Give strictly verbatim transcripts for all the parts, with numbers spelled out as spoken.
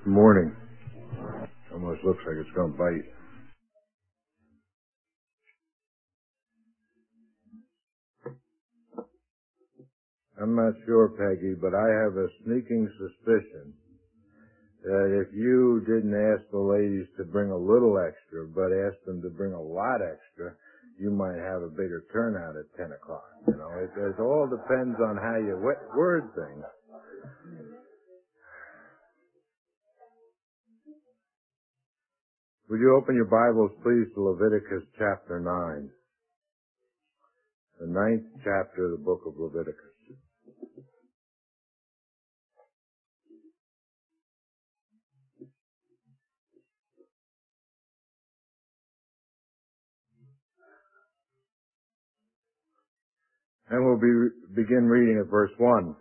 Good morning. Almost looks like it's going to bite. I'm not sure, Peggy, but I have a sneaking suspicion that if you didn't ask the ladies to bring a little extra, but asked them to bring a lot extra, you might have a bigger turnout at ten o'clock. You know, it, it all depends on how you word things. Would you open your Bibles, please, to Leviticus chapter nine, the ninth chapter of the book of Leviticus. And we'll be, begin reading at verse one.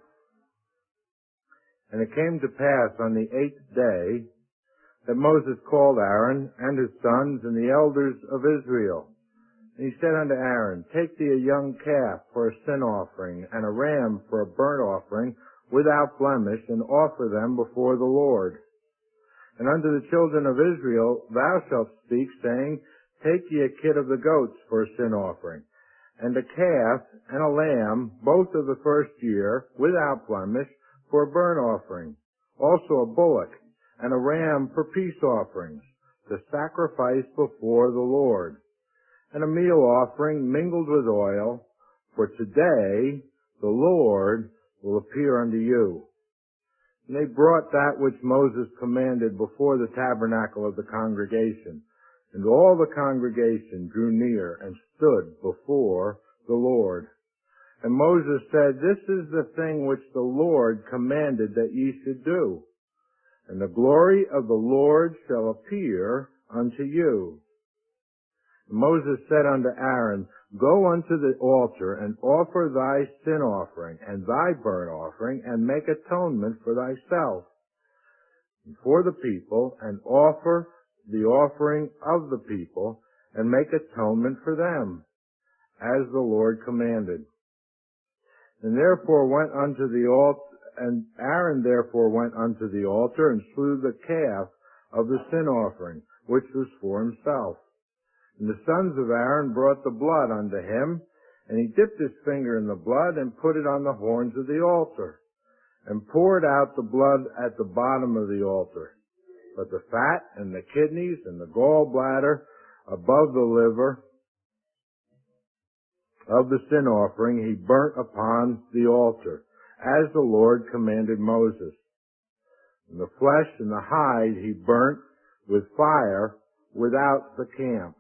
And it came to pass on the eighth day that Moses called Aaron and his sons and the elders of Israel. And he said unto Aaron, Take thee a young calf for a sin offering, and a ram for a burnt offering, without blemish, and offer them before the Lord. And unto the children of Israel thou shalt speak, saying, Take ye a kid of the goats for a sin offering, and a calf and a lamb, both of the first year, without blemish, for a burnt offering. Also a bullock, and a ram for peace offerings, to sacrifice before the Lord. And a meal offering mingled with oil, for today the Lord will appear unto you. And they brought that which Moses commanded before the tabernacle of the congregation. And all the congregation drew near and stood before the Lord. And Moses said, This is the thing which the Lord commanded that ye should do. And the glory of the Lord shall appear unto you. And Moses said unto Aaron, Go unto the altar and offer thy sin offering and thy burnt offering, and make atonement for thyself and for the people, and offer the offering of the people, and make atonement for them, as the Lord commanded. And therefore went unto the altar, and Aaron therefore went unto the altar, and slew the calf of the sin offering, which was for himself. And the sons of Aaron brought the blood unto him, and he dipped his finger in the blood, and put it on the horns of the altar, and poured out the blood at the bottom of the altar. But the fat and the kidneys and the gallbladder above the liver of the sin offering he burnt upon the altar, as the Lord commanded Moses. And the flesh and the hide he burnt with fire without the camp.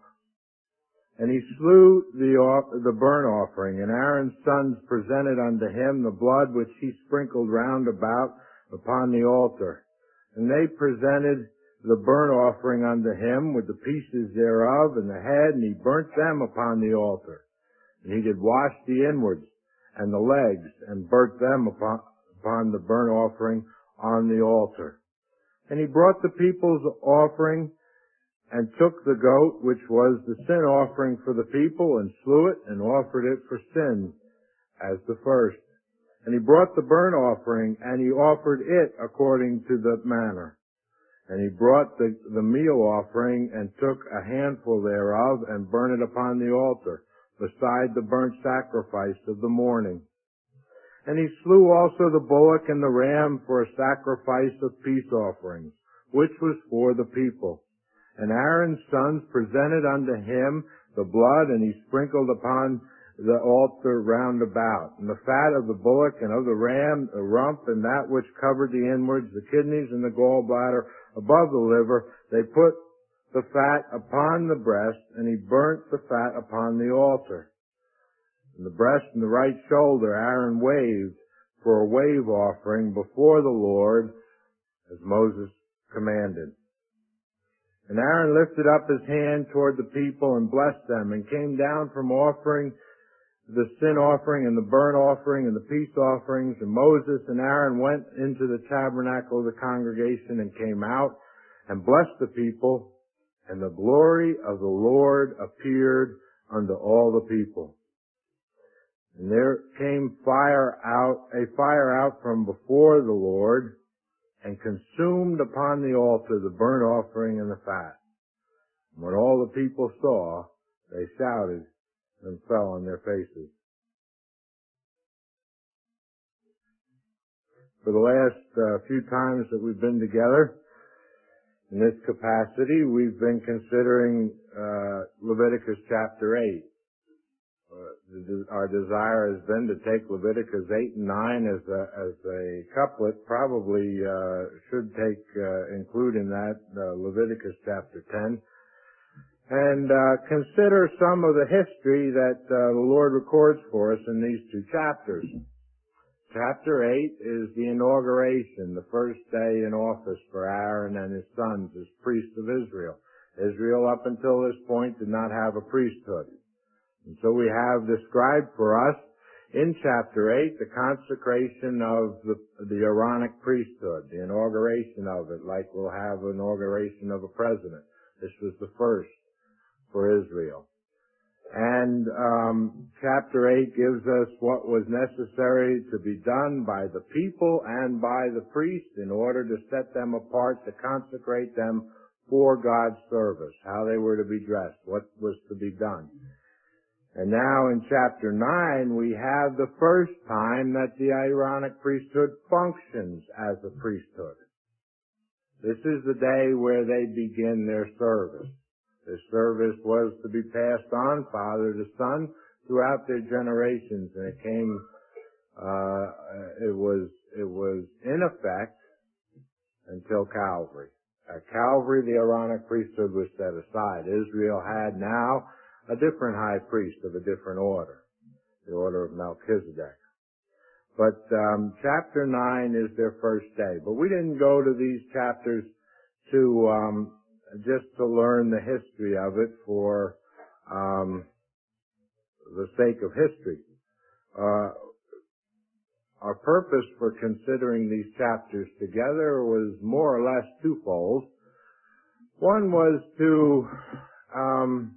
And he slew the, the burnt offering, and Aaron's sons presented unto him the blood which he sprinkled round about upon the altar. And they presented the burnt offering unto him with the pieces thereof and the head, and he burnt them upon the altar. And he did wash the inwards and the legs, and burnt them upon, upon the burnt offering on the altar. And he brought the people's offering, and took the goat, which was the sin offering for the people, and slew it, and offered it for sin, as the first. And he brought the burnt offering, and he offered it according to the manner. And he brought the, the meal offering, and took a handful thereof, and burnt it upon the altar, beside the burnt sacrifice of the morning. And he slew also the bullock and the ram for a sacrifice of peace offerings, which was for the people. And Aaron's sons presented unto him the blood, and he sprinkled upon the altar round about. And the fat of the bullock and of the ram, the rump, and that which covered the inwards, the kidneys and the gallbladder above the liver, they put the fat upon the breast, and he burnt the fat upon the altar. And the breast and the right shoulder Aaron waved for a wave offering before the Lord, as Moses commanded. And Aaron lifted up his hand toward the people and blessed them, and came down from offering the sin offering and the burnt offering and the peace offerings. And Moses and Aaron went into the tabernacle of the congregation, and came out and blessed the people. And the glory of the Lord appeared unto all the people. And there came fire out, a fire out from before the Lord, and consumed upon the altar the burnt offering and the fat. And when all the people saw, they shouted and fell on their faces. For the last uh, few times that we've been together in this capacity, we've been considering uh, Leviticus chapter eight. Uh, our desire has been to take Leviticus eight and nine as a, as a couplet, probably uh, should take, uh, include in that uh, Leviticus chapter ten, and uh, consider some of the history that uh, the Lord records for us in these two chapters. Chapter eight is the inauguration, the first day in office for Aaron and his sons as priests of Israel. Israel up until this point did not have a priesthood. And so we have described for us in chapter eight the consecration of the, the Aaronic priesthood, the inauguration of it, like we'll have an inauguration of a president. This was the first for Israel. And um, chapter eight gives us what was necessary to be done by the people and by the priests in order to set them apart, to consecrate them for God's service, how they were to be dressed, what was to be done. And now in chapter nine, we have the first time that the Aaronic priesthood functions as a priesthood. This is the day where they begin their service. This service was to be passed on, father to son, throughout their generations, and it came, uh, it was, it was in effect until Calvary. At Calvary, the Aaronic priesthood was set aside. Israel had now a different high priest of a different order, the order of Melchizedek. But um, chapter nine is their first day. But we didn't go to these chapters to um, just to learn the history of it for um, the sake of history. Uh, our purpose for considering these chapters together was more or less twofold. One was to um,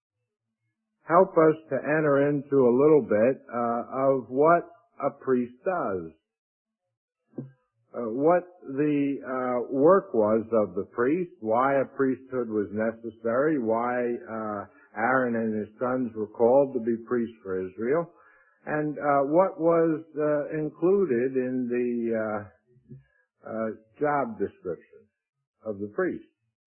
help us to enter into a little bit uh, of what a priest does, uh, what the uh, work was of the priest, why a priesthood was necessary, why uh, Aaron and his sons were called to be priests for Israel, and uh, what was uh, included in the uh, uh, job description of the priest.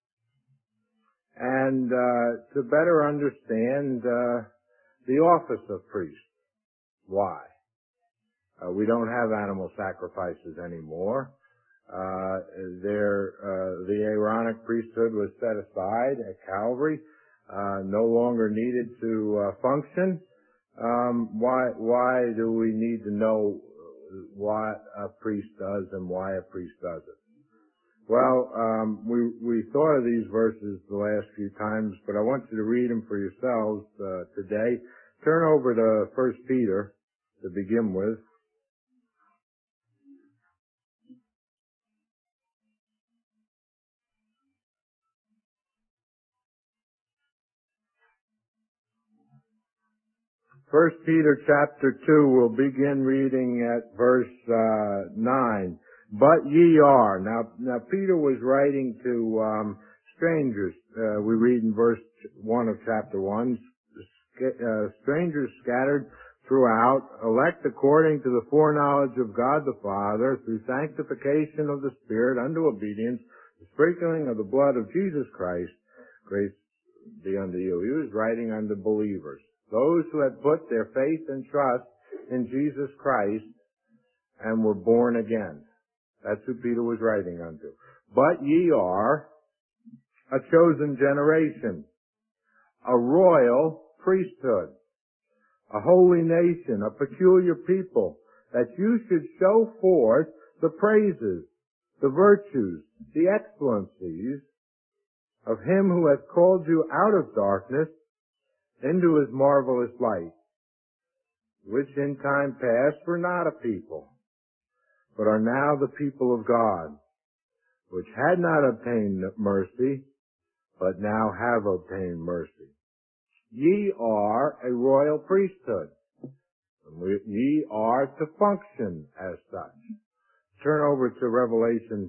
And uh, to better understand uh, the office of priest. Why? Uh, we don't have animal sacrifices anymore. Uh, there, uh, the Aaronic priesthood was set aside at Calvary, uh, no longer needed to uh, function. Um, why? Why do we need to know what a priest does and why a priest does it? Well, um, we we thought of these verses the last few times, but I want you to read them for yourselves uh, today. Turn over to First Peter to begin with. First Peter chapter two, we'll begin reading at verse uh, nine. But ye are. Now, now Peter was writing to um, strangers. Uh, we read in verse one of chapter one, uh, strangers scattered throughout, elect according to the foreknowledge of God the Father, through sanctification of the Spirit unto obedience, the sprinkling of the blood of Jesus Christ, grace be unto you. He was writing unto believers, those who had put their faith and trust in Jesus Christ and were born again. That's who Peter was writing unto. But ye are a chosen generation, a royal priesthood, a holy nation, a peculiar people, that you should show forth the praises, the virtues, the excellencies of him who hath called you out of darkness into his marvelous light, which in time past were not a people, but are now the people of God, which had not obtained mercy, but now have obtained mercy. Ye are a royal priesthood, and ye are to function as such. Turn over to Revelation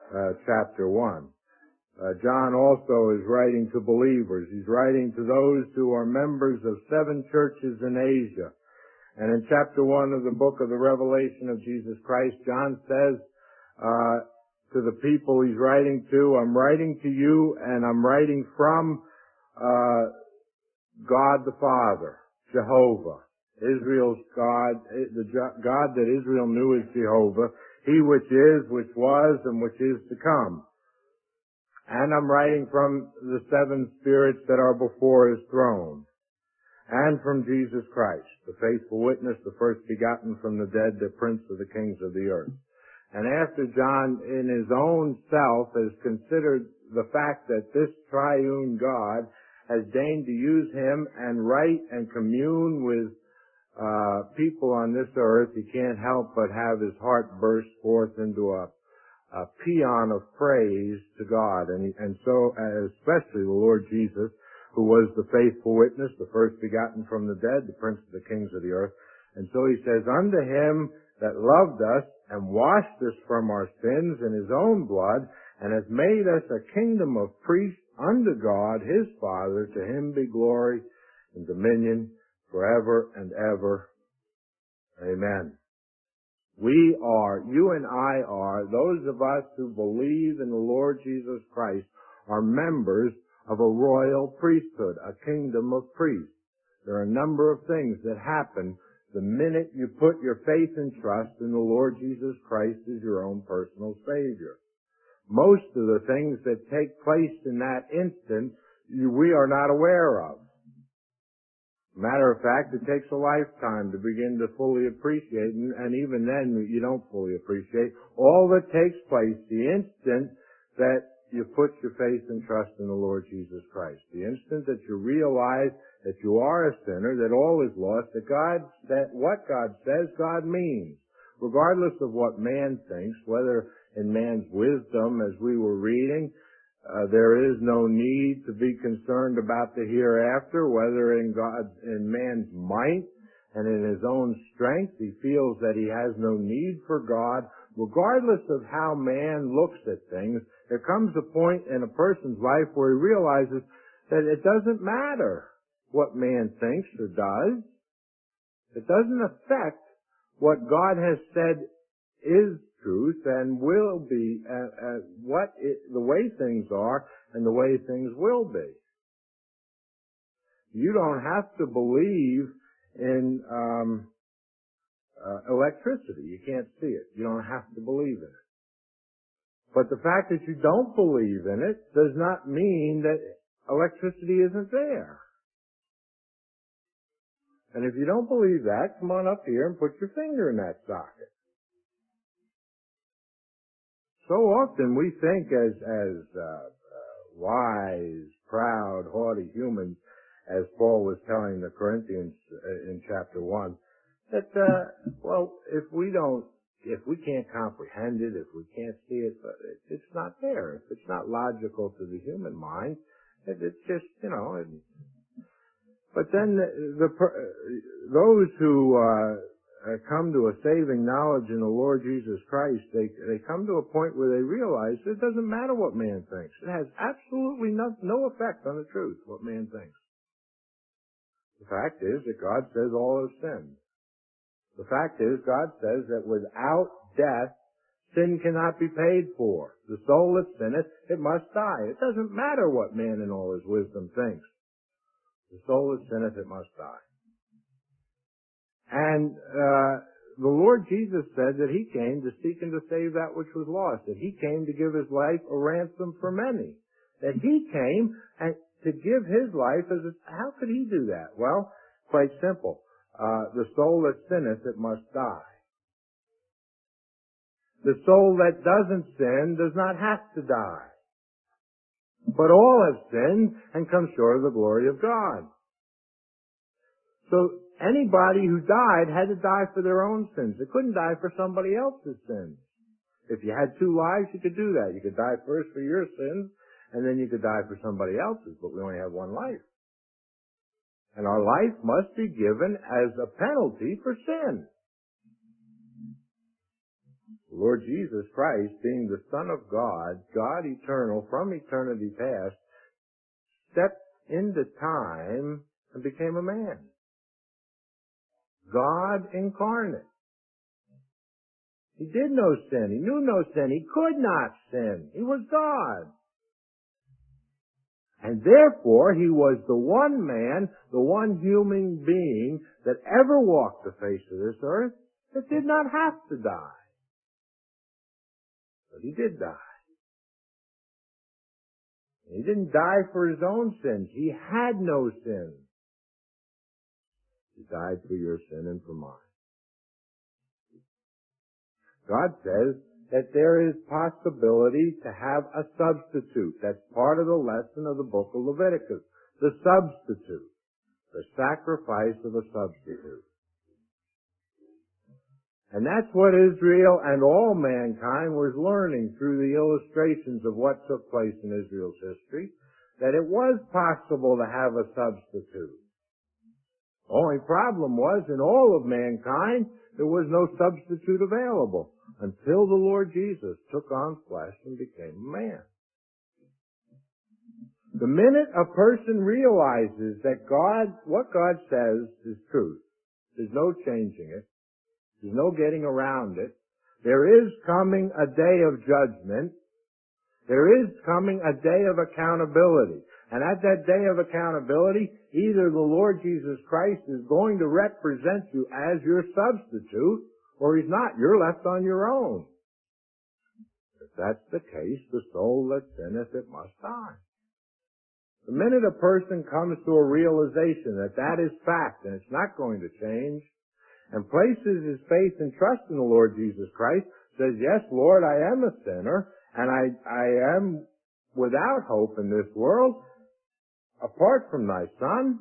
uh, chapter one. Uh, John also is writing to believers. He's writing to those who are members of seven churches in Asia. And in chapter one of the book of the Revelation of Jesus Christ, John says uh, to the people he's writing to, I'm writing to you and I'm writing from uh, God the Father, Jehovah, Israel's God, the God that Israel knew as Jehovah, He which is, which was, and which is to come. And I'm writing from the seven spirits that are before His throne, and from Jesus Christ, the faithful witness, the first begotten from the dead, the prince of the kings of the earth. And after John, in his own self, has considered the fact that this triune God has deigned to use him and write and commune with uh people on this earth, he can't help but have his heart burst forth into a a paean of praise to God. And, he, and so, uh, especially the Lord Jesus, who was the faithful witness, the first begotten from the dead, the prince of the kings of the earth. And so he says, unto him that loved us and washed us from our sins in his own blood, and has made us a kingdom of priests unto God his Father, to him be glory and dominion forever and ever. Amen. We are, you and I are, those of us who believe in the Lord Jesus Christ are members of a royal priesthood, a kingdom of priests. There are a number of things that happen the minute you put your faith and trust in the Lord Jesus Christ as your own personal Savior. Most of the things that take place in that instant, you, we are not aware of. Matter of fact, it takes a lifetime to begin to fully appreciate, and, and even then you don't fully appreciate all that takes place the instant that you put your faith and trust in the Lord Jesus Christ. The instant that you realize that you are a sinner, that all is lost, that God, that what God says, God means. Regardless of what man thinks, whether in man's wisdom, as we were reading, Uh, there is no need to be concerned about the hereafter, whether in God's, in man's might and in his own strength. He feels that he has no need for God. Regardless of how man looks at things, there comes a point in a person's life where he realizes that it doesn't matter what man thinks or does. It doesn't affect what God has said is truth and will be, uh, uh, what it, the way things are and the way things will be. You don't have to believe in um, uh, electricity. You can't see it. You don't have to believe in it. But the fact that you don't believe in it does not mean that electricity isn't there. And if you don't believe that, come on up here and put your finger in that socket. So often we think as as uh, uh, wise, proud, haughty humans, as Paul was telling the Corinthians uh, in chapter one, that uh, well, if we don't, if we can't comprehend it, if we can't see it, but it, it's not there. If it's not logical to the human mind, it, it's just you know. It, but then the, the those who uh, Uh, come to a saving knowledge in the Lord Jesus Christ, they they come to a point where they realize it doesn't matter what man thinks. It has absolutely no, no effect on the truth, what man thinks. The fact is that God says all have sinned. The fact is God says that without death, sin cannot be paid for. The soul that sinneth, it must die. It doesn't matter what man in all his wisdom thinks. The soul that sinneth, it must die. And uh the Lord Jesus said that He came to seek and to save that which was lost, that He came to give His life a ransom for many, that He came and to give His life as a, how could He do that? Well, quite simple. Uh the soul that sinneth, it must die. The soul that doesn't sin does not have to die. But all have sinned and come short of the glory of God. So anybody who died had to die for their own sins. They couldn't die for somebody else's sins. If you had two lives, you could do that. You could die first for your sins, and then you could die for somebody else's, but we only have one life. And our life must be given as a penalty for sin. The Lord Jesus Christ, being the Son of God, God eternal from eternity past, stepped into time and became a man. God incarnate. He did no sin. He knew no sin. He could not sin. He was God. And therefore, he was the one man, the one human being that ever walked the face of this earth that did not have to die. But he did die. He didn't die for his own sins. He had no sin. He died for your sin and for mine. God says that there is possibility to have a substitute. That's part of the lesson of the book of Leviticus. The substitute. The sacrifice of a substitute. And that's what Israel and all mankind was learning through the illustrations of what took place in Israel's history, that it was possible to have a substitute. The only problem was, in all of mankind, there was no substitute available until the Lord Jesus took on flesh and became a man. The minute a person realizes that God, what God says is truth, there's no changing it, there's no getting around it, there is coming a day of judgment, there is coming a day of accountability. And at that day of accountability, either the Lord Jesus Christ is going to represent you as your substitute, or he's not. You're left on your own. If that's the case, the soul that sinneth, it must die. The minute a person comes to a realization that that is fact and it's not going to change, and places his faith and trust in the Lord Jesus Christ, says, yes, Lord, I am a sinner, and I, I am without hope in this world, apart from thy Son.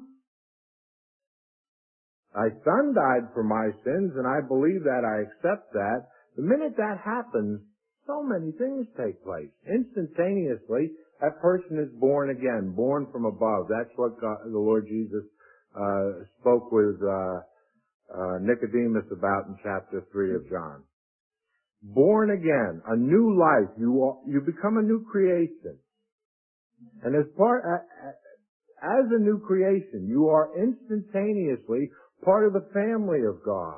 Thy Son died for my sins, and I believe that, I accept that. The minute that happens, so many things take place. Instantaneously, that person is born again, born from above. That's what God, the Lord Jesus uh, spoke with uh, uh, Nicodemus about in chapter three of John. Born again, a new life. You are, you become a new creation. And as part, uh, as a new creation, you are instantaneously part of the family of God.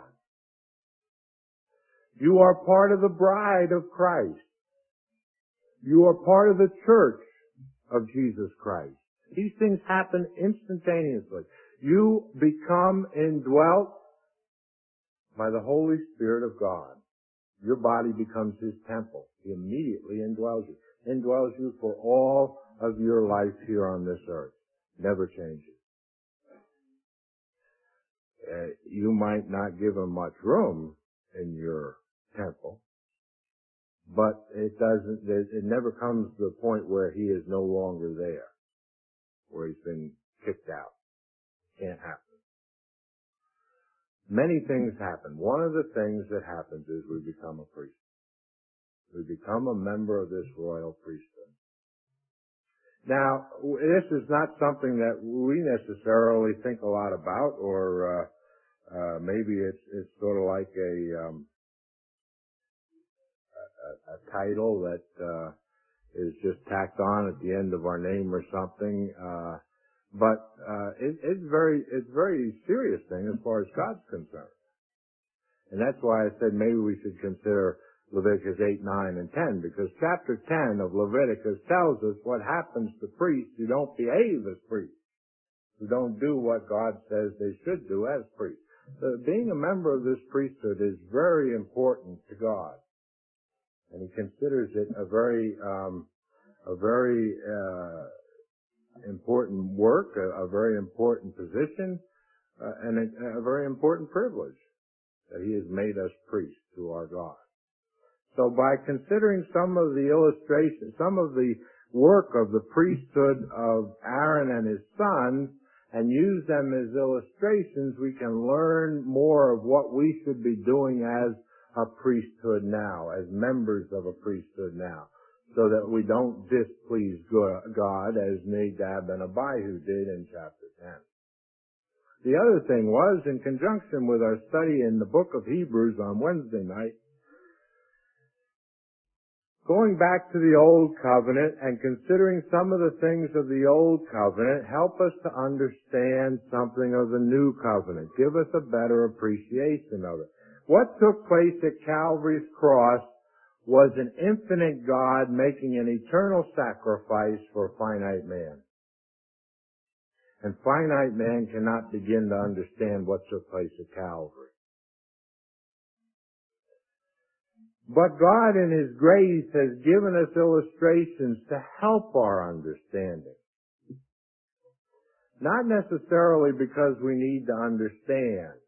You are part of the bride of Christ. You are part of the church of Jesus Christ. These things happen instantaneously. You become indwelt by the Holy Spirit of God. Your body becomes His temple. He immediately indwells you. Indwells you for all of your life here on this earth. Never changes. Uh, you might not give Him much room in your temple, but it doesn't, it never comes to the point where He is no longer there, where He's been kicked out. Can't happen. Many things happen. One of the things that happens is we become a priest. We become a member of this royal priesthood. Now, this is not something that we necessarily think a lot about, or uh, uh, maybe it's it's sort of like a um, a, a title that uh, is just tacked on at the end of our name or something. Uh, but uh, it, it's very it's a very serious thing as far as God's concerned, and that's why I said maybe we should consider Leviticus eight, nine, and ten, because chapter ten of Leviticus tells us what happens to priests who don't behave as priests, who don't do what God says they should do as priests. So being a member of this priesthood is very important to God, and He considers it a very, um, a very uh, important work, a, a very important position, uh, and a, a very important privilege that He has made us priests to our God. So by considering some of the illustrations, some of the work of the priesthood of Aaron and his sons, and use them as illustrations, we can learn more of what we should be doing as a priesthood now, as members of a priesthood now, so that we don't displease God as Nadab and Abihu did in chapter ten. The other thing was, in conjunction with our study in the book of Hebrews on Wednesday night, going back to the Old Covenant and considering some of the things of the Old Covenant help us to understand something of the New Covenant, give us a better appreciation of it. What took place at Calvary's cross was an infinite God making an eternal sacrifice for a finite man. And finite man cannot begin to understand what took place at Calvary. But God in His grace has given us illustrations to help our understanding. Not necessarily because we need to understand.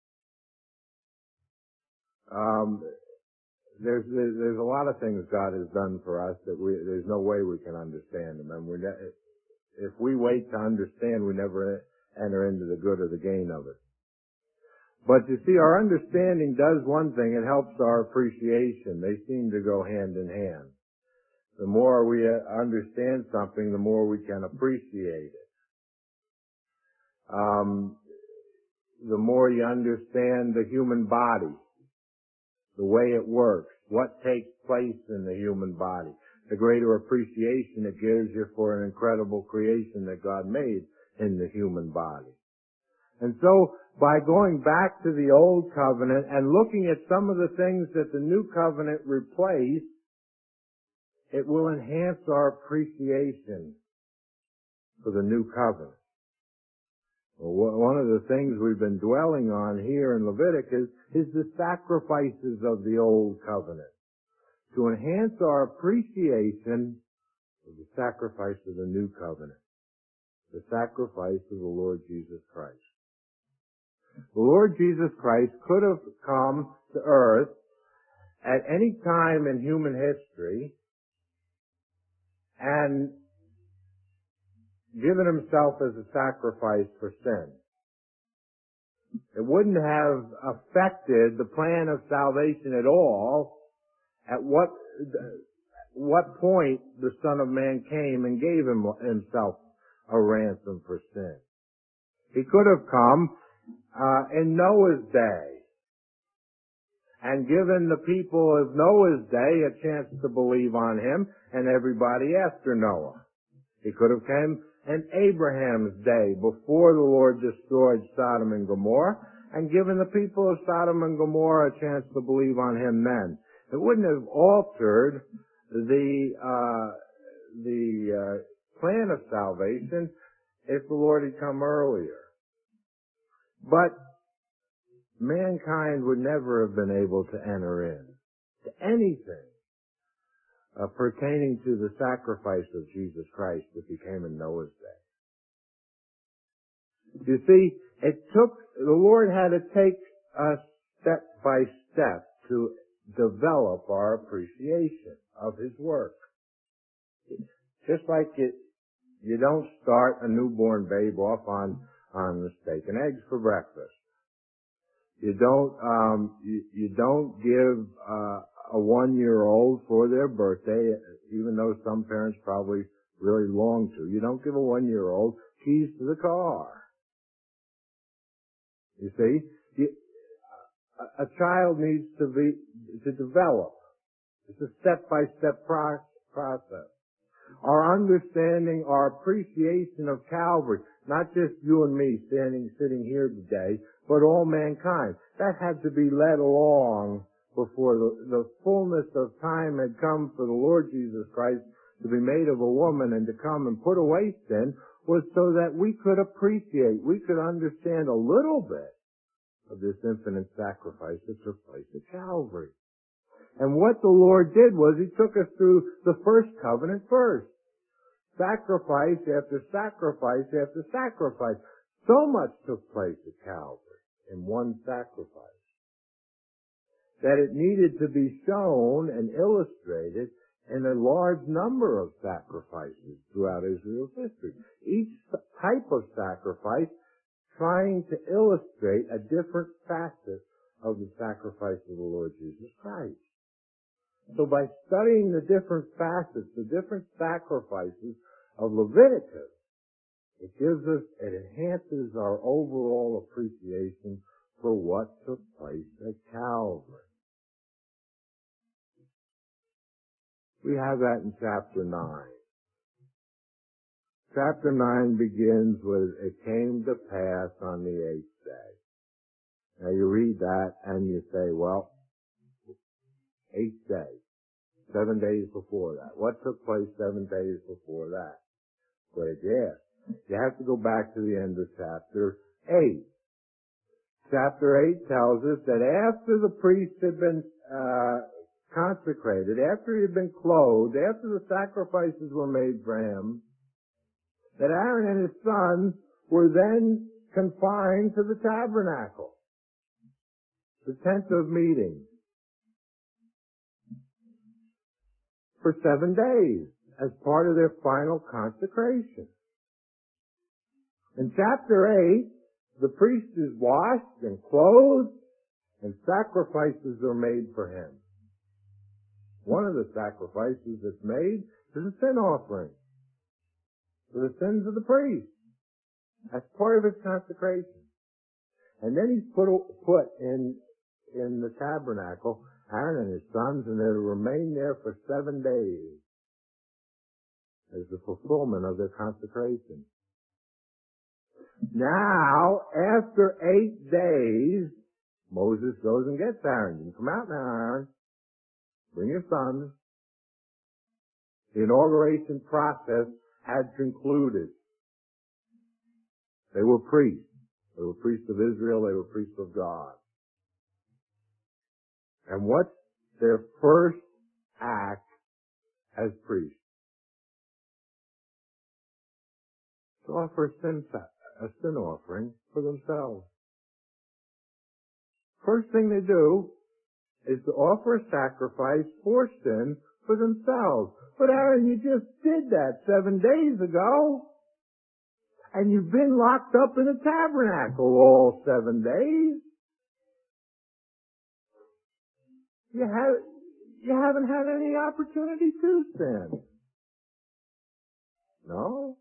Um, there's, there's there's a lot of things God has done for us that we there's no way we can understand them. And we ne- if we wait to understand, we never enter into the good or the gain of it. But you see, our understanding does one thing, it helps our appreciation. They seem to go hand in hand. The more we understand something, the more we can appreciate it. Um, the more you understand the human body, the way it works, what takes place in the human body, the greater appreciation it gives you for an incredible creation that God made in the human body. And so, by going back to the Old Covenant and looking at some of the things that the New Covenant replaced, it will enhance our appreciation for the New Covenant. Well, one of the things we've been dwelling on here in Leviticus is the sacrifices of the Old Covenant, to enhance our appreciation of the sacrifice of the New Covenant, the sacrifice of the Lord Jesus Christ. The Lord Jesus Christ could have come to earth at any time in human history and given Himself as a sacrifice for sin. It wouldn't have affected the plan of salvation at all at what what point the Son of Man came and gave him, Himself a ransom for sin. He could have come Uh, in Noah's day, and given the people of Noah's day a chance to believe on Him and everybody after Noah. He could have come in Abraham's day before the Lord destroyed Sodom and Gomorrah and given the people of Sodom and Gomorrah a chance to believe on Him then. It wouldn't have altered the, uh, the, uh, plan of salvation if the Lord had come earlier. But mankind would never have been able to enter in to anything uh, pertaining to the sacrifice of Jesus Christ if He came in Noah's day. You see, it took, the Lord had to take us step by step to develop our appreciation of His work. Just like it, you don't start a newborn babe off on on the steak and eggs for breakfast. You don't, um, you, you don't give, uh, a one-year-old for their birthday, even though some parents probably really long to. You don't give a one-year-old keys to the car. You see? You, a, a child needs to be, to develop. It's a step-by-step pro- process. Our understanding, our appreciation of Calvary, not just you and me standing, sitting here today, but all mankind. That had to be led along before the, the fullness of time had come for the Lord Jesus Christ to be made of a woman and to come and put away sin, was so that we could appreciate, we could understand a little bit of this infinite sacrifice that took place at Calvary. And what the Lord did was He took us through the first covenant first. Sacrifice after sacrifice after sacrifice. So much took place at Calvary in one sacrifice that it needed to be shown and illustrated in a large number of sacrifices throughout Israel's history. Each type of sacrifice trying to illustrate a different facet of the sacrifice of the Lord Jesus Christ. So by studying the different facets, the different sacrifices of Leviticus, it gives us, it enhances our overall appreciation for what took place at Calvary. We have that in chapter nine. Chapter nine begins with, it came to pass on the eighth day. Now you read that and you say, well, eighth day, seven days before that. What took place seven days before that? Glad you asked. You have to go back to the end of chapter eight. Chapter eight tells us that after the priest had been uh, consecrated, after he had been clothed, after the sacrifices were made for him, that Aaron and his sons were then confined to the tabernacle, the tent of meeting, for seven days as part of their final consecration. In chapter eight, the priest is washed and clothed, and sacrifices are made for him. One of the sacrifices that's made is a sin offering for the sins of the priest. That's part of his consecration. And then he's put put in in the tabernacle, Aaron and his sons, and they're to remain there for seven days as the fulfillment of their consecration. Now, after eight days, Moses goes and gets Aaron. You can come out now, Aaron. Bring your sons. The inauguration process had concluded. They were priests. They were priests of Israel. They were priests of God. And what's their first act as priests? To offer a sin, a sin offering for themselves. First thing they do is to offer a sacrifice for sin for themselves. But Aaron, you just did that seven days ago. And you've been locked up in a tabernacle all seven days. You have, you haven't had any opportunity to sin. No?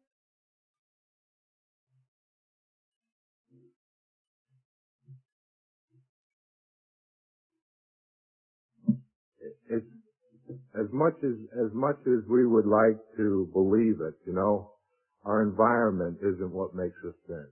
It's as much as as much as we would like to believe it, you know, our environment isn't what makes us sin.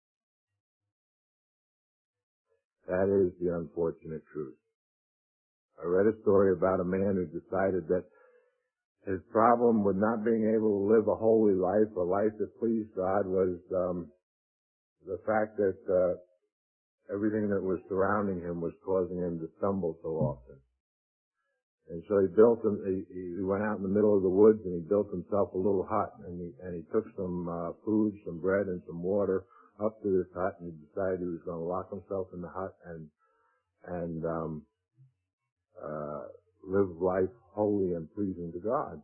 That is the unfortunate truth. I read a story about a man who decided that his problem with not being able to live a holy life, a life that pleased God, was um, the fact that uh, everything that was surrounding him was causing him to stumble so often. And so he built, he, he went out in the middle of the woods and he built himself a little hut, and he, and he took some uh, food, some bread, and some water up to this hut, and he decided he was going to lock himself in the hut and and um, uh, live life holy and pleasing to God.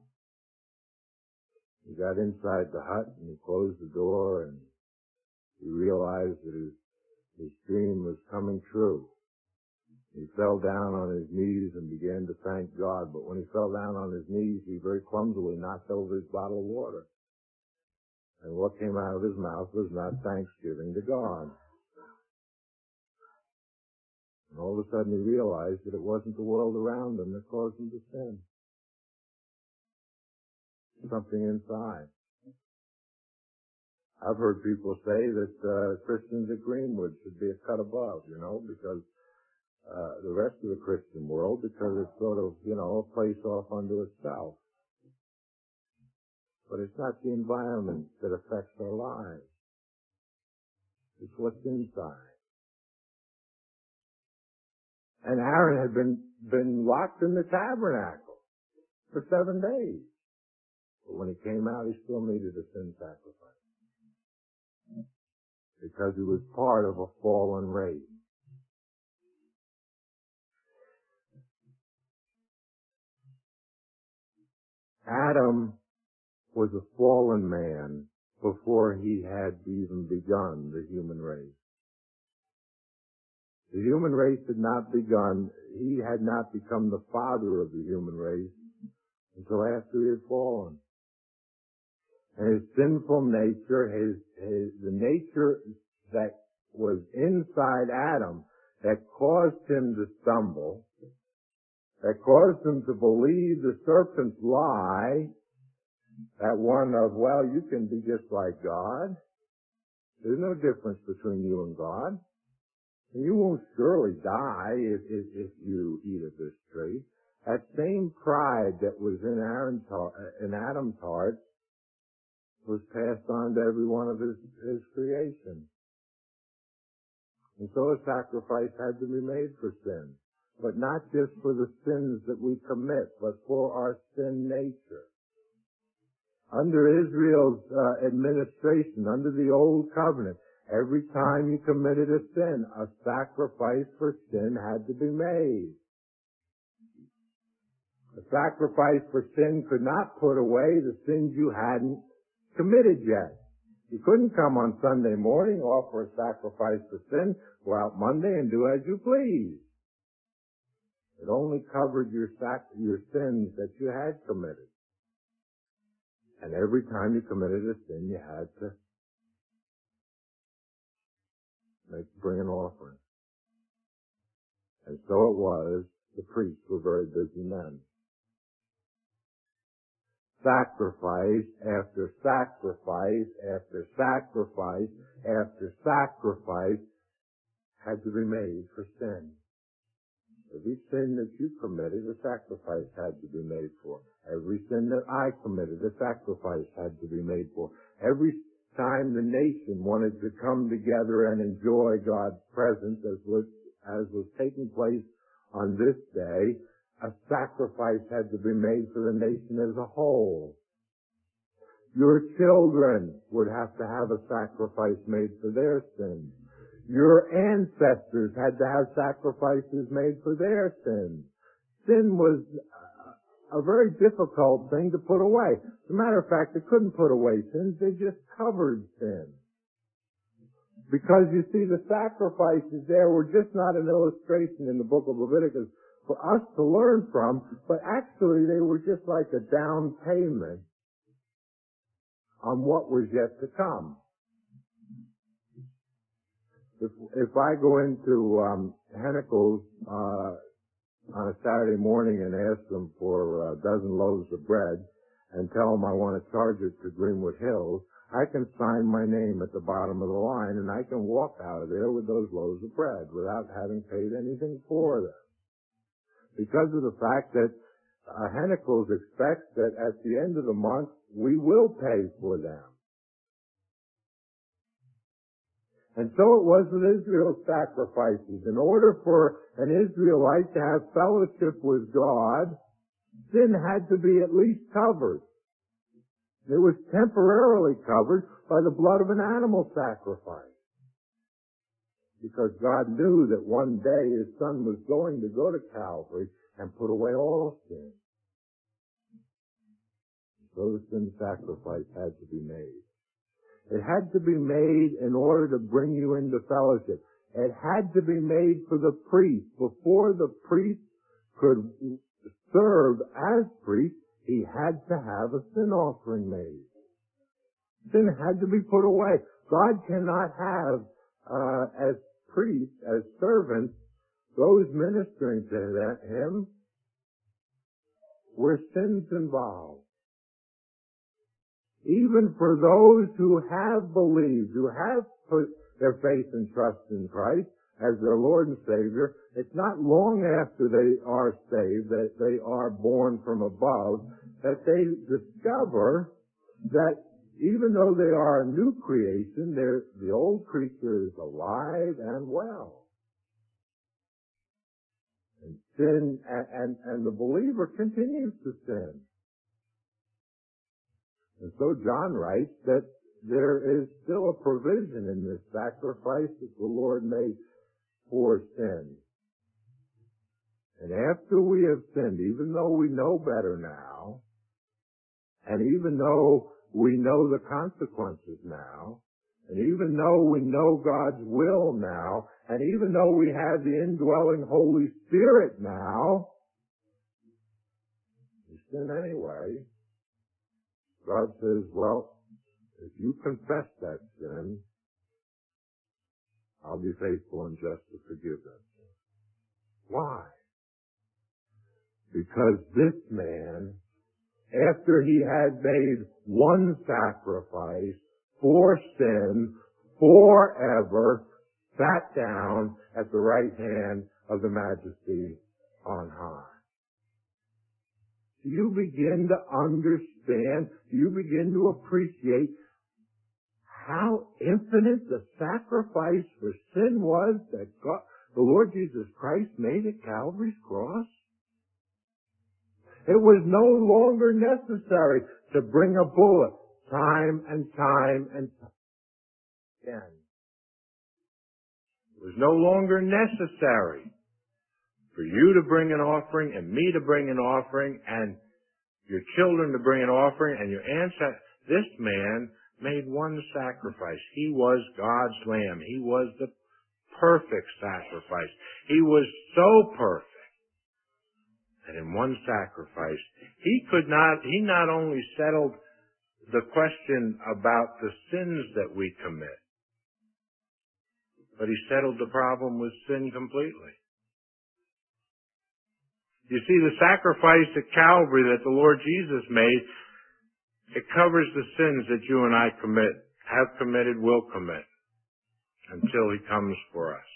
He got inside the hut and he closed the door, and he realized that his his dream was coming true. He fell down on his knees and began to thank God. But when he fell down on his knees, he very clumsily knocked over his bottle of water. And what came out of his mouth was not thanksgiving to God. And all of a sudden he realized that it wasn't the world around him that caused him to sin. Something inside. I've heard people say that uh, Christians at Greenwood should be a cut above, you know, because Uh, the rest of the Christian world, because it's sort of, you know, a place off unto itself. But it's not the environment that affects our lives. It's what's inside. And Aaron had been, been locked in the tabernacle for seven days. But when he came out, he still needed a sin sacrifice. Because he was part of a fallen race. Adam was a fallen man before he had even begun the human race. The human race had not begun, he had not become the father of the human race until after he had fallen. And his sinful nature, his, his, the nature that was inside Adam that caused him to stumble, that caused them to believe the serpent's lie, that one of, well, you can be just like God. There's no difference between you and God. And you won't surely die if, if, if you eat of this tree. That same pride that was in Aaron's heart, in Adam's heart was passed on to every one of his, his creation. And so a sacrifice had to be made for sin. But not just for the sins that we commit, but for our sin nature. Under Israel's uh, administration, under the Old Covenant, every time you committed a sin, a sacrifice for sin had to be made. A sacrifice for sin could not put away the sins you hadn't committed yet. You couldn't come on Sunday morning, offer a sacrifice for sin, go out Monday and do as you please. It only covered your sac- your sins that you had committed. And every time you committed a sin, you had to make, bring an offering. And so it was, the priests were very busy men. Sacrifice after sacrifice after sacrifice after sacrifice had to be made for sin. Every sin that you committed, a sacrifice had to be made for. Every sin that I committed, a sacrifice had to be made for. Every time the nation wanted to come together and enjoy God's presence, as was, as was taking place on this day, a sacrifice had to be made for the nation as a whole. Your children would have to have a sacrifice made for their sins. Your ancestors had to have sacrifices made for their sins. Sin was a very difficult thing to put away. As a matter of fact, they couldn't put away sins, they just covered sin. Because you see, the sacrifices there were just not an illustration in the book of Leviticus for us to learn from, but actually they were just like a down payment on what was yet to come. If, if I go into um, Hennikel's uh, on a Saturday morning and ask them for a dozen loaves of bread and tell them I want to charge it to Greenwood Hills, I can sign my name at the bottom of the line and I can walk out of there with those loaves of bread without having paid anything for them. Because of the fact that uh, Hennikel's expects that at the end of the month we will pay for them. And so it was with Israel's sacrifices. In order for an Israelite to have fellowship with God, sin had to be at least covered. It was temporarily covered by the blood of an animal sacrifice. Because God knew that one day His Son was going to go to Calvary and put away all sin. So the sin sacrifice had to be made. It had to be made in order to bring you into fellowship. It had to be made for the priest. Before the priest could serve as priest, he had to have a sin offering made. Sin had to be put away. God cannot have, uh, as priests, as servants, those ministering to Him where sin's involved. Even for those who have believed, who have put their faith and trust in Christ as their Lord and Savior, it's not long after they are saved, that they are born from above, that they discover that even though they are a new creation, the old creature is alive and well. And sin, and, and, and the believer continues to sin. And so John writes that there is still a provision in this sacrifice that the Lord made for sin. And after we have sinned, even though we know better now, and even though we know the consequences now, and even though we know God's will now, and even though we have the indwelling Holy Spirit now, we sin anyway. God says, well, if you confess that sin, I'll be faithful and just to forgive that sin. Why? Because this man, after he had made one sacrifice for sin forever, sat down at the right hand of the Majesty on high. Do you begin to understand, do you begin to appreciate how infinite the sacrifice for sin was that God, the Lord Jesus Christ made at Calvary's cross? It was no longer necessary to bring a bullet time and time and time again. It was no longer necessary for you to bring an offering and me to bring an offering and your children to bring an offering and your ancestors. This man made one sacrifice. He was God's Lamb. He was the perfect sacrifice. He was so perfect that in one sacrifice, he could not, he not only settled the question about the sins that we commit, but he settled the problem with sin completely. You see, the sacrifice at Calvary that the Lord Jesus made, it covers the sins that you and I commit, have committed, will commit, until he comes for us.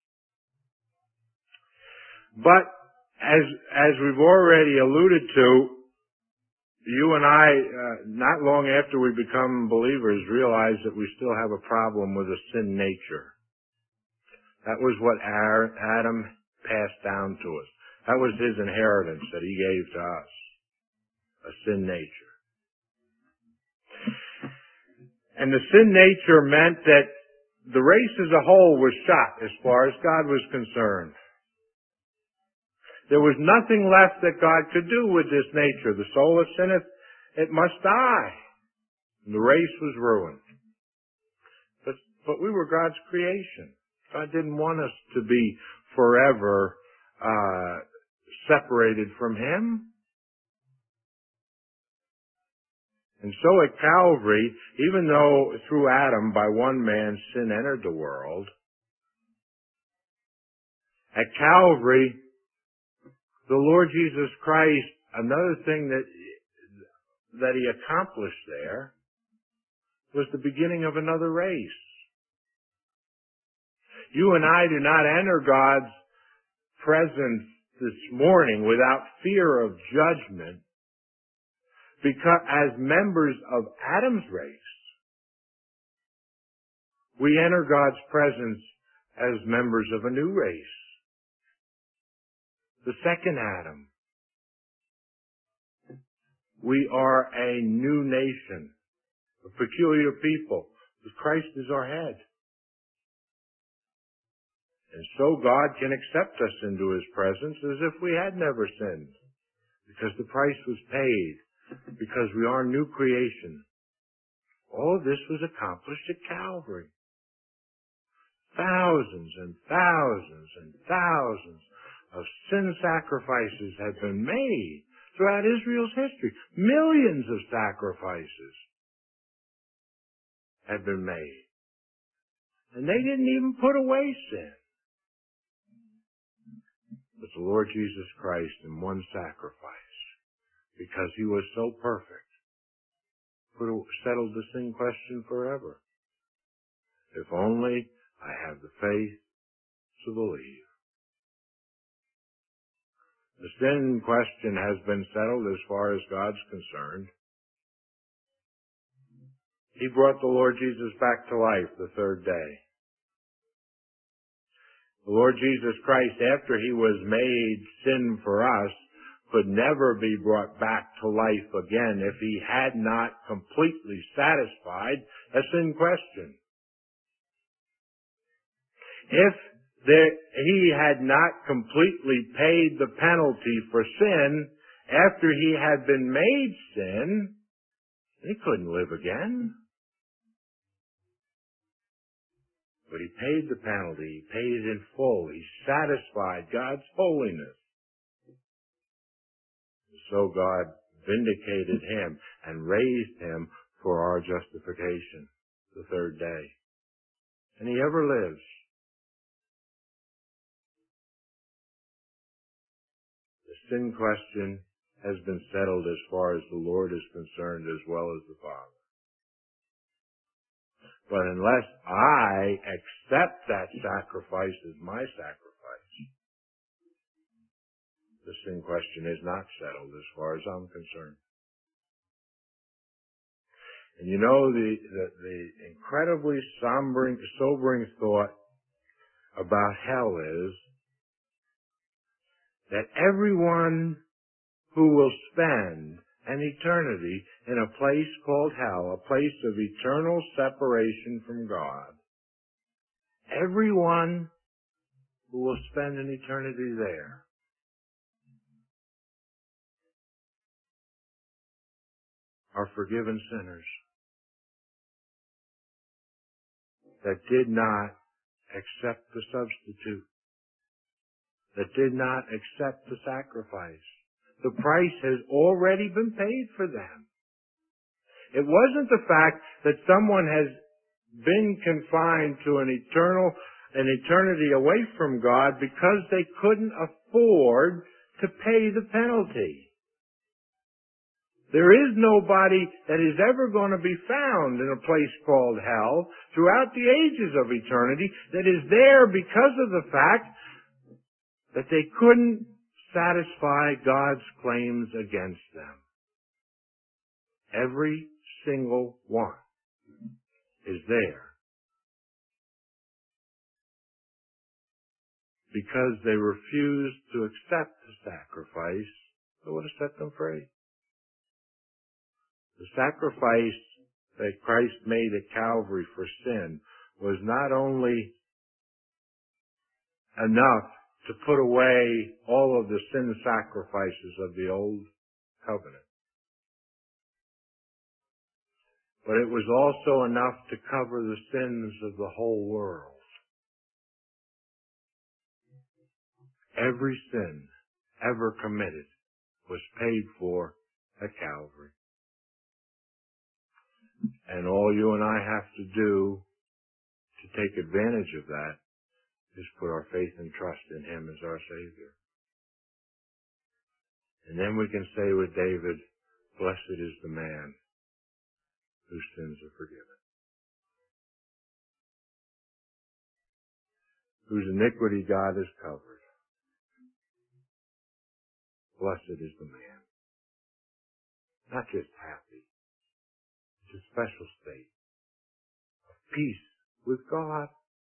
But, as, as we've already alluded to, you and I, uh, not long after we become believers, realize that we still have a problem with a sin nature. That was what Adam passed down to us. That was his inheritance that he gave to us. A sin nature. And the sin nature meant that the race as a whole was shot as far as God was concerned. There was nothing left that God could do with this nature. The soul that sinneth, it must die. And the race was ruined. But, but we were God's creation. God didn't want us to be forever uh, separated from him. And so at Calvary, even though through Adam, by one man, sin entered the world, at Calvary, the Lord Jesus Christ, another thing that, that he accomplished there was the beginning of another race. You and I do not enter God's presence this morning without fear of judgment, because as members of Adam's race, we enter God's presence as members of a new race. The second Adam. We are a new nation, a peculiar people, because Christ is our head. And so God can accept us into his presence as if we had never sinned, because the price was paid, because we are new creation. All of this was accomplished at Calvary. Thousands and thousands and thousands of sin sacrifices have been made throughout Israel's history. Millions of sacrifices have been made. And they didn't even put away sin. But the Lord Jesus Christ in one sacrifice, because he was so perfect, settled the sin question forever. If only I have the faith to believe. The sin question has been settled as far as God's concerned. He brought the Lord Jesus back to life the third day. The Lord Jesus Christ, after he was made sin for us, could never be brought back to life again if he had not completely satisfied a sin question. If there, he had not completely paid the penalty for sin after he had been made sin, he couldn't live again. But he paid the penalty. He paid it in full. He satisfied God's holiness. So God vindicated him and raised him for our justification the third day. And he ever lives. The sin question has been settled as far as the Lord is concerned, as well as the Father. But unless I accept that sacrifice as my sacrifice, the sin question is not settled as far as I'm concerned. And you know, the, the, the incredibly sombering, sobering thought about hell is that everyone who will spend an eternity in a place called hell, a place of eternal separation from God, everyone who will spend an eternity there are forgiven sinners that did not accept the substitute, that did not accept the sacrifice. The price has already been paid for them. It wasn't the fact that someone has been confined to an eternal, an eternity away from God because they couldn't afford to pay the penalty. There is nobody that is ever going to be found in a place called hell throughout the ages of eternity that is there because of the fact that they couldn't satisfy God's claims against them. Every single one is there because they refused to accept the sacrifice that would have set them free. The sacrifice that Christ made at Calvary for sin was not only enough to put away all of the sin sacrifices of the old covenant, but it was also enough to cover the sins of the whole world. Every sin ever committed was paid for at Calvary. And all you and I have to do to take advantage of that is put our faith and trust in Him as our Savior. And then we can say with David, blessed is the man whose sins are forgiven, whose iniquity God has covered. Blessed is the man. Not just happy. It's a special state of peace with God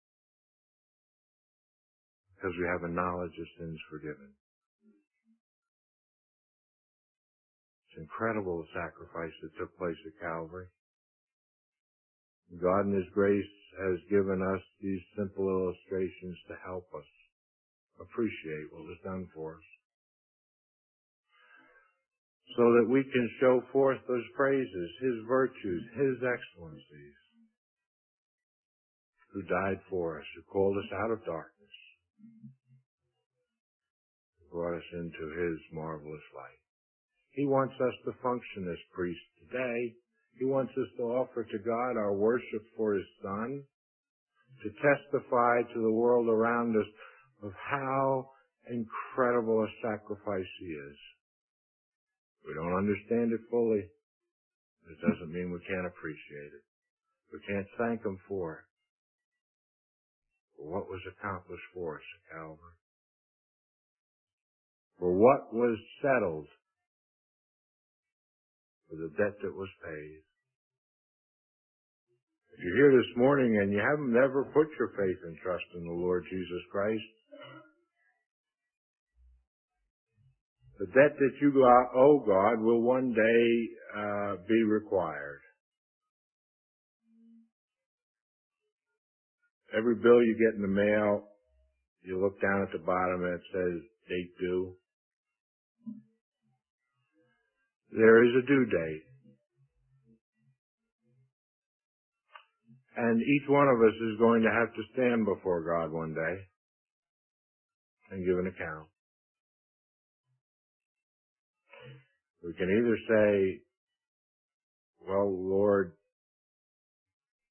because we have a knowledge of sins forgiven. It's incredible the sacrifice that took place at Calvary. God in His grace has given us these simple illustrations to help us appreciate what was done for us, so that we can show forth those praises, His virtues, His excellencies, who died for us, who called us out of darkness, who brought us into His marvelous light. He wants us to function as priests today. He wants us to offer to God our worship for His Son, to testify to the world around us of how incredible a sacrifice He is. We don't understand it fully. It doesn't mean we can't appreciate it. We can't thank Him for it, for what was accomplished for us at Calvary, for what was settled, for the debt that was paid. If you're here this morning and you haven't ever put your faith and trust in the Lord Jesus Christ, the debt that you owe God will one day uh, be required. Every bill you get in the mail, you look down at the bottom and it says date due. There is a due date. And each one of us is going to have to stand before God one day and give an account. We can either say, well, Lord,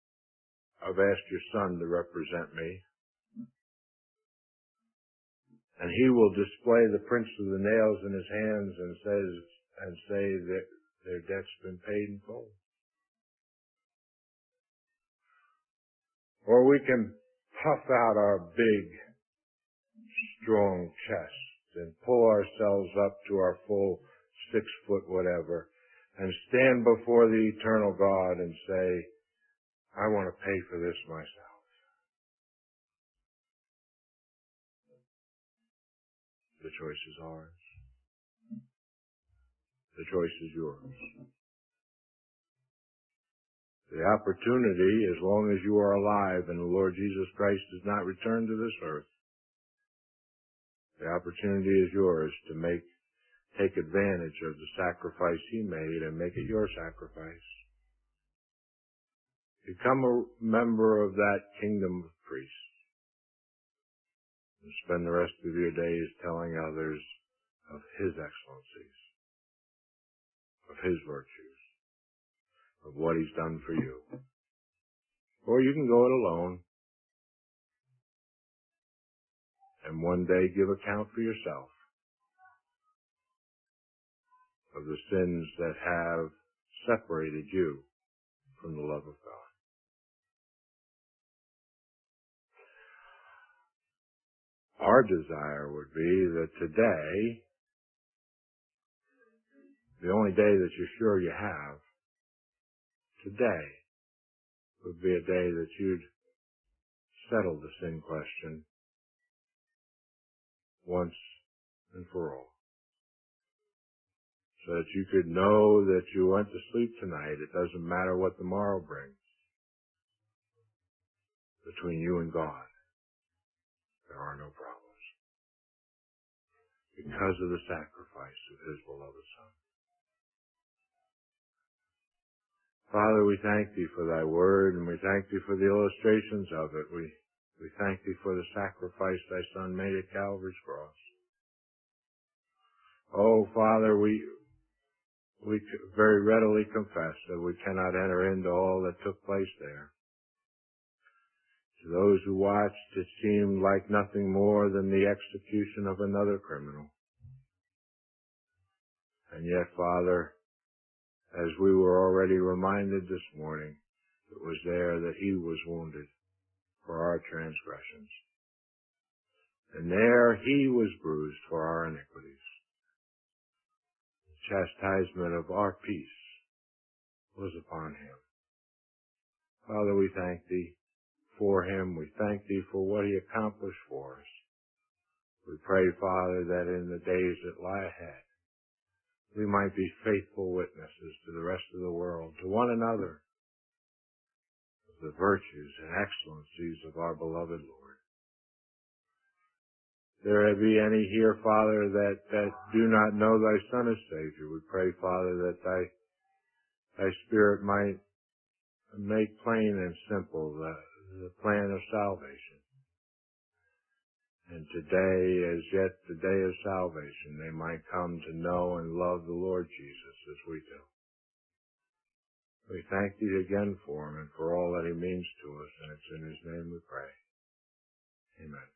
I've asked your Son to represent me, And he will display the prints of the nails in his hands and says, and say that their debt's been paid in full. Or we can puff out our big, strong chest and pull ourselves up to our full six foot whatever and stand before the eternal God and say, I want to pay for this myself. The choice is ours. The choice is yours. The opportunity, as long as you are alive and the Lord Jesus Christ does not return to this earth, the opportunity is yours to make, take advantage of the sacrifice he made and make it your sacrifice. Become a member of that kingdom of priests and spend the rest of your days telling others of his excellencies, of his virtues, of what he's done for you. Or you can go it alone and one day give account for yourself of the sins that have separated you from the love of God. Our desire would be that today, the only day that you're sure you have, today would be a day that you'd settle the sin question once and for all. So that you could know that you went to sleep tonight. It doesn't matter what the morrow brings. Between you and God, there are no problems. Because of the sacrifice of his beloved Son. Father, we thank thee for thy word, and we thank thee for the illustrations of it. We, we thank thee for the sacrifice thy Son made at Calvary's cross. Oh, Father, we, we very readily confess that we cannot enter into all that took place there. To those who watched, it seemed like nothing more than the execution of another criminal. And yet, Father, as we were already reminded this morning, it was there that he was wounded for our transgressions. And there he was bruised for our iniquities. The chastisement of our peace was upon him. Father, we thank thee for him. We thank thee for what he accomplished for us. We pray, Father, that in the days that lie ahead, we might be faithful witnesses to the rest of the world, to one another, of the virtues and excellencies of our beloved Lord. If there be any here, Father, that, that do not know thy Son as Savior, we pray, Father, that thy, thy Spirit might make plain and simple the, the plan of salvation. And today, as yet the day of salvation, they might come to know and love the Lord Jesus as we do. We thank thee again for him and for all that he means to us, and it's in his name we pray. Amen.